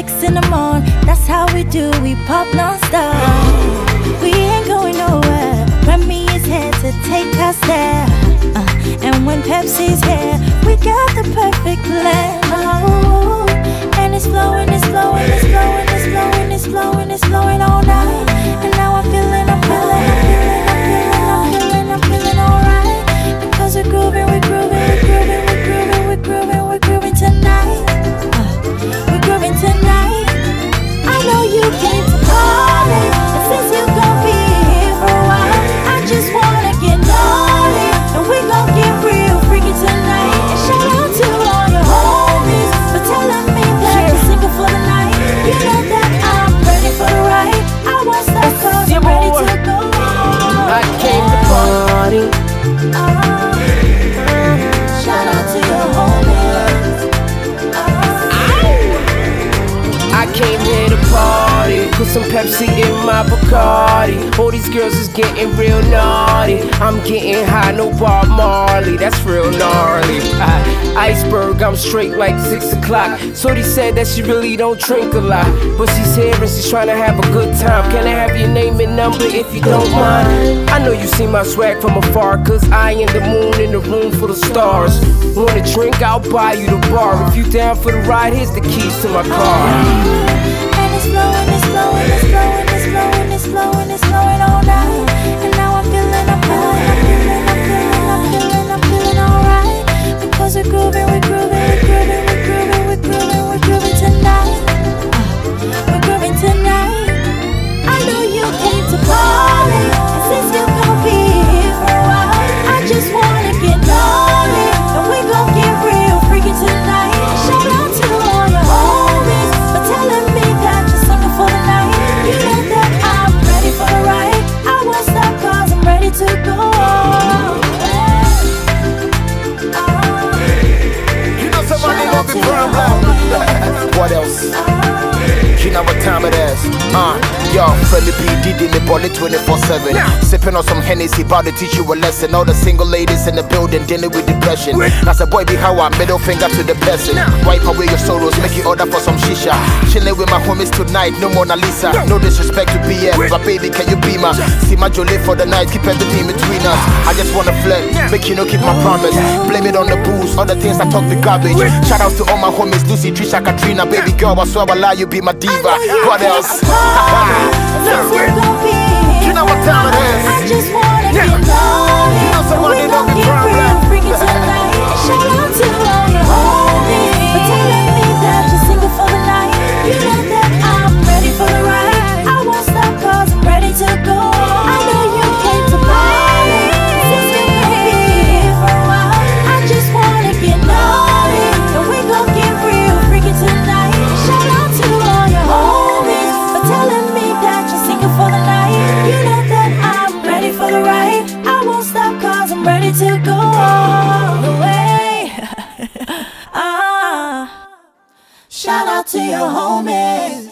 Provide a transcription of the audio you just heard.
6 in the morning. That's how we do, we pop non-stop. We ain't going nowhere. Remy is here to take us there. And when Pepsi's here, we got the perfect plan. Oh, and it's flowing, it's flowing, it's flowing, it's flowing, it's flowing, it's flowing all night. And now I'm feeling alright. Because we're grooving, we're grooving, we're grooving, we're grooving, we're grooving, we're grooving tonight. We're grooving tonight. I know you came to party, and since you gon' be here for a while, I just wanna get naughty, and we gon' get real freaky tonight. And shout out to all your homies for telling me that you're single for the night. You know that I'm ready for the ride. I won't stop 'cause I'm ready to go. I came to party. Shout out to your homies. I came here to party. Put some Pepsi in my Bacardi. All these girls is getting real naughty. I'm getting high, no Bob Marley. That's real gnarly. Iceberg, I'm straight like 6 o'clock. Shorty said that she really don't drink a lot, but she's here and she's trying to have a good time. Can I have your name and number if you don't mind? I know you see my swag from afar, 'cause I am the moon in the room full of stars. Want a drink? I'll buy you the bar. If you down for the ride, here's the keys to my car. And it's flowing, it's flowing, it's flowing, it's flowing, it's flowing, it's flowing all night. And now I'm feeling alright. Because we're grooving, we're grooving, we're grooving, we're grooving, we're grooving, we're grooving tonight. We're grooving tonight. I know you came to party, and since you gon' be here for a while, I just wanna get naughty, and we gon' get real freaky tonight. Shout out to all your homies for telling me that you're single for the night. You know that I'm ready for the ride. I won't stop 'cause I'm ready to go. You know somebody gonna be problem. What else? You know what time it is. Yo, Freddie B, Diddy, the bullet 24/7. Sipping on some Hennessy, about to teach you a lesson. All the single ladies in the building dealing with depression. That's a boy be how I middle finger to the person. Wipe away your sorrows, make you order for some shisha. Chilling with my homies tonight, no Mona Lisa. No disrespect to BF, but baby, can you be my? See my Jolie for the night, keep everything between us. I just wanna flirt, make you know keep my promise. Blame it on the booze, all the things I talk the garbage. Shout out to all my homies, Lucy, Trisha, Katrina, baby girl, I swear I lie, you be my diva. What else? You know what time it is. I just wanna get naughty. You know somebody we gonna gon' be get problem. real freaky tonight. Shout out to all your homies for telling me that you're single for the night. You know that I'm ready for the ride. I won't stop 'cause I'm ready to go. I know you came to party, since you gon' be here for a while. I just wanna get naughty, and we gon' get real freaky tonight. Shout out to all your homies for telling me that you're single for the night. You know that I'm ready for the ride. I won't stop 'cause I'm ready to go all the way. Shout out to your homies.